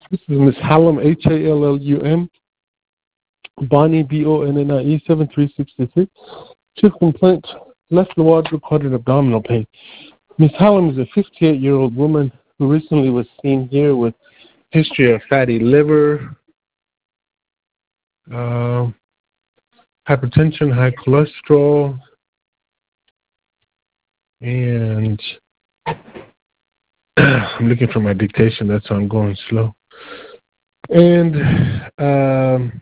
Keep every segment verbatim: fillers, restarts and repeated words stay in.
This is Miss Hallam, H A L L U M, Bonnie, B O N N I E, seven three six six. Chief complaint, left lower quadrant abdominal pain. Miss Hallam is a fifty-eight-year-old woman who recently was seen here with history of fatty liver, uh, hypertension, high cholesterol, and I'm looking for my dictation. That's why I'm going slow. And um,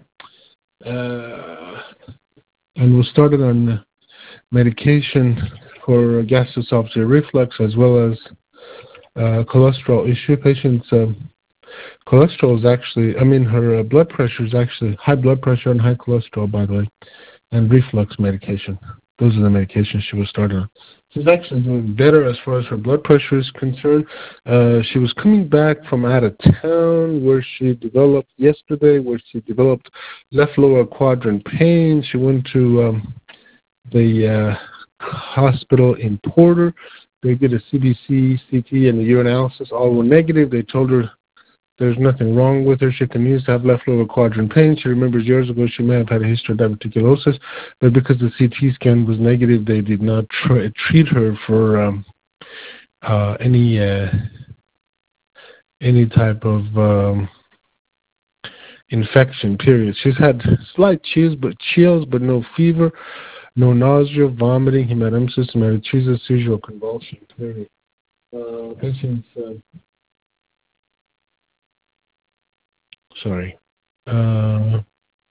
uh, and we started on medication for gastroesophageal reflux as well as uh, cholesterol issue. Patients' um, cholesterol is actually, I mean, her uh, blood pressure is actually high blood pressure and high cholesterol, by the way, and reflux medication. Those are the medications she was started on. She's actually doing better as far as her blood pressure is concerned. Uh, she was coming back from out of town where she developed yesterday, where she developed left lower quadrant pain. She went to um, the uh, hospital in Porter. They did a C B C, C T, and a urinalysis. All were negative. They told her there's nothing wrong with her. She continues to have left lower quadrant pain. She remembers years ago she may have had a history of diverticulosis, but because the C T scan was negative, they did not tr- treat her for um, uh, any uh, any type of um, infection. Period. She's had slight chills, but chills, but no fever, no nausea, vomiting, hematemesis, hematochezia, seizure, or convulsion. Period. Uh, patients. Uh, Sorry. Uh,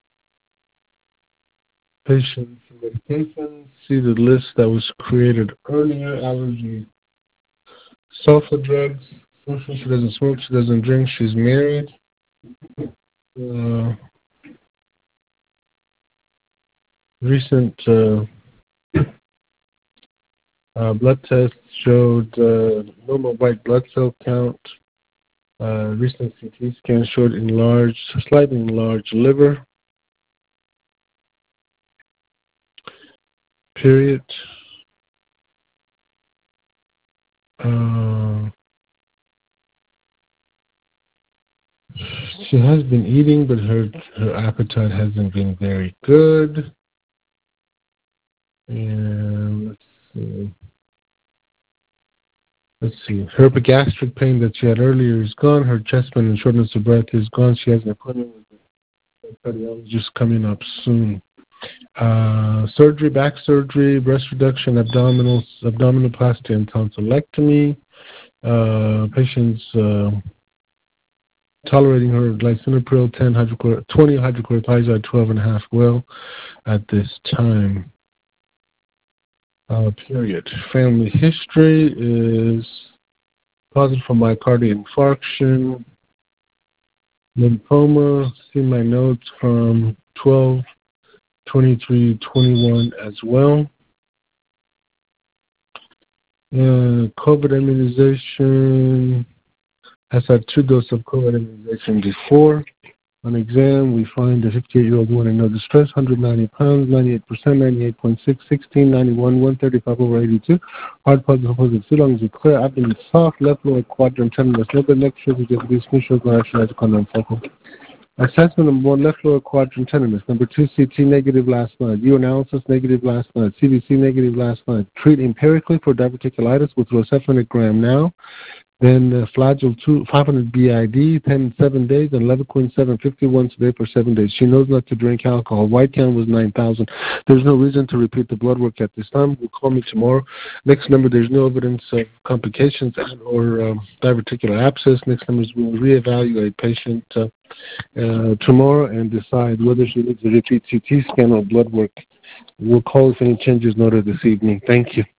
patients medications. See the list that was created earlier. Allergy, sulfa drugs. Social. She doesn't smoke. She doesn't drink. She's married. Uh, recent uh, uh, blood tests showed uh, normal white blood cell count. Uh, recent C T scan showed enlarged, slightly enlarged liver. Period. Uh, she has been eating, but her her appetite hasn't been very good. And let's see. Let's see. Her gastric pain that she had earlier is gone. Her chest pain and shortness of breath is gone. She has an appointment with the cardiologist coming up soon. Uh, surgery, back surgery, breast reduction, abdominal abdominoplasty, and tonsillectomy. Uh, patients uh, tolerating her lisinopril ten, hydrochlor- twenty hydrochlorothiazide, twelve and a half well at this time. Uh, period. Family history is positive for myocardial infarction, lymphoma. See my notes from twelve twenty-three twenty-one as well. Uh, COVID immunization, has had two doses of COVID immunization before. On exam, we find a fifty-eight-year-old woman in no distress, one hundred ninety pounds, ninety-eight percent, ninety-eight point six, sixteen, ninety-one, one thirty-five over eighty-two. Hard positive, positive, two lungs are clear, abdomen is soft, left lower quadrant tenderness, no bed, neck shows, you get these knee shows, no action, as a condom cycle. Assessment number one, left lower quadrant tenderness. Number two, C T negative last night. Urinalysis negative last night. C B C negative last night. Treat empirically for diverticulitis with rocephalinigram now. Then uh, Flagyl two, five hundred B I D, ten, seven days, and Levaquin seven fifty once a day for seven days. She knows not to drink alcohol. White count was nine thousand. There's no reason to repeat the blood work at this time. Will call me tomorrow. Next number, there's no evidence of complications and or um, diverticular abscess. Next number is we'll reevaluate patient uh, uh, tomorrow and decide whether she needs a repeat C T scan or blood work. We'll call if any changes noted this evening. Thank you.